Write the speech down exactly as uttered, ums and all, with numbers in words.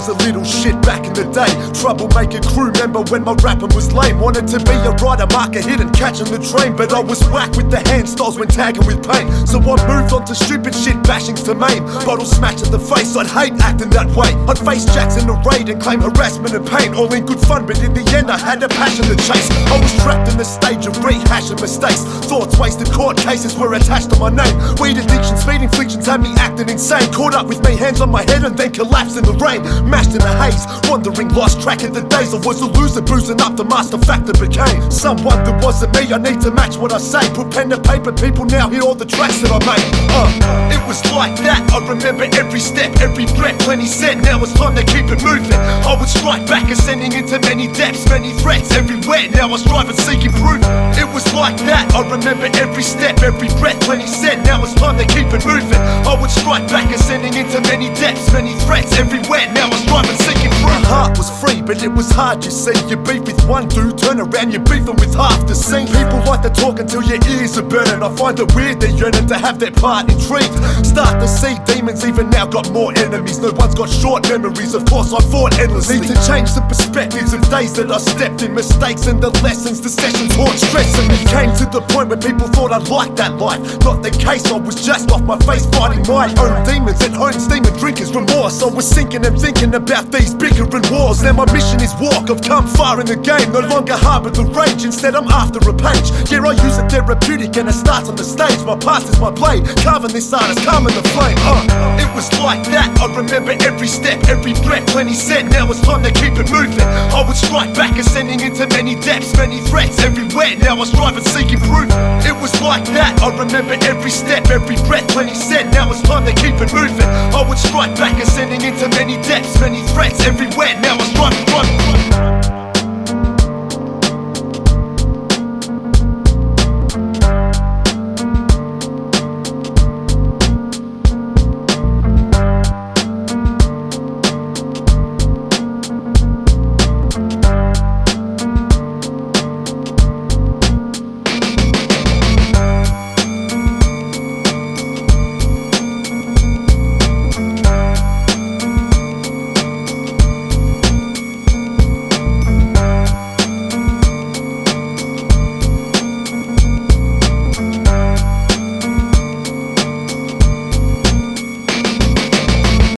was a little shit back in the day. Troublemaker crew member when my rapping was lame. Wanted to be a rider, mark a hit and catching the train, but I was whacked with the hand styles when tagging with pain. So I moved on to stupid shit bashings to maim. Bottle smash to the face, I'd hate acting that way. I'd face jacks in the raid and claim harassment and pain. All in good fun, but in the end I had a passion to chase. I was trapped in the stage of rehashing mistakes. Thoughts wasted, court cases were attached to my name. Weed addiction, speed inflictions had me acting insane. Caught up with me, hands on my head and then collapsed in the rain. Mashed in the haze, wandering, lost track of the days. I was a loser, boozing up, the master factor became someone that wasn't me. I need to match what I say. Put pen to paper, people now hear all the tracks that I made. uh, It was like that, I remember every step, every breath. Plenty said, now it's time to keep it moving. I would strike back, ascending into many depths, many threats everywhere. Now I strive and seek improvement. It was like that, I remember every step, every breath. Plenty said, now it's time to keep it moving. I would strike back, ascending into many depths, many threats everywhere. Now I strive and seek improvement. My heart was free, but it was hard, you see. You beef with one dude, turn around, you're beefing with half the scene. People like to talk until your ears are burning. I find it weird they're yearning to have their part intrigued. Start to see demons even now got more enemies. No one's got short memories, of course I fought endlessly. Need to change the perspectives of days that I stepped in. Mistakes and the lessons, the sessions haunt stressing me. Came to the point where people thought I liked that life. Not the case, I was just off my face fighting my own demons. At home steaming drinkers remorse. I was sinking and thinking about these bickering wars. Now my mission is walk, I've come far in the game. No longer harbour the rage, instead I'm after a page. Yeah, I use it therapeutic and it starts on the stage. My past is my play, carving this art is calming the flame. uh, It was like that, I remember every step, every breath. Plenty said, now it's time to keep it moving. I would strike back, ascending into many depths, many threats everywhere. Now I strive and seek improvement. It was like that, I remember every step, every breath. Plenty said, now it's time to keep it moving. I would strike back, ascending into many depths, many threats everywhere. Now I strive and strive.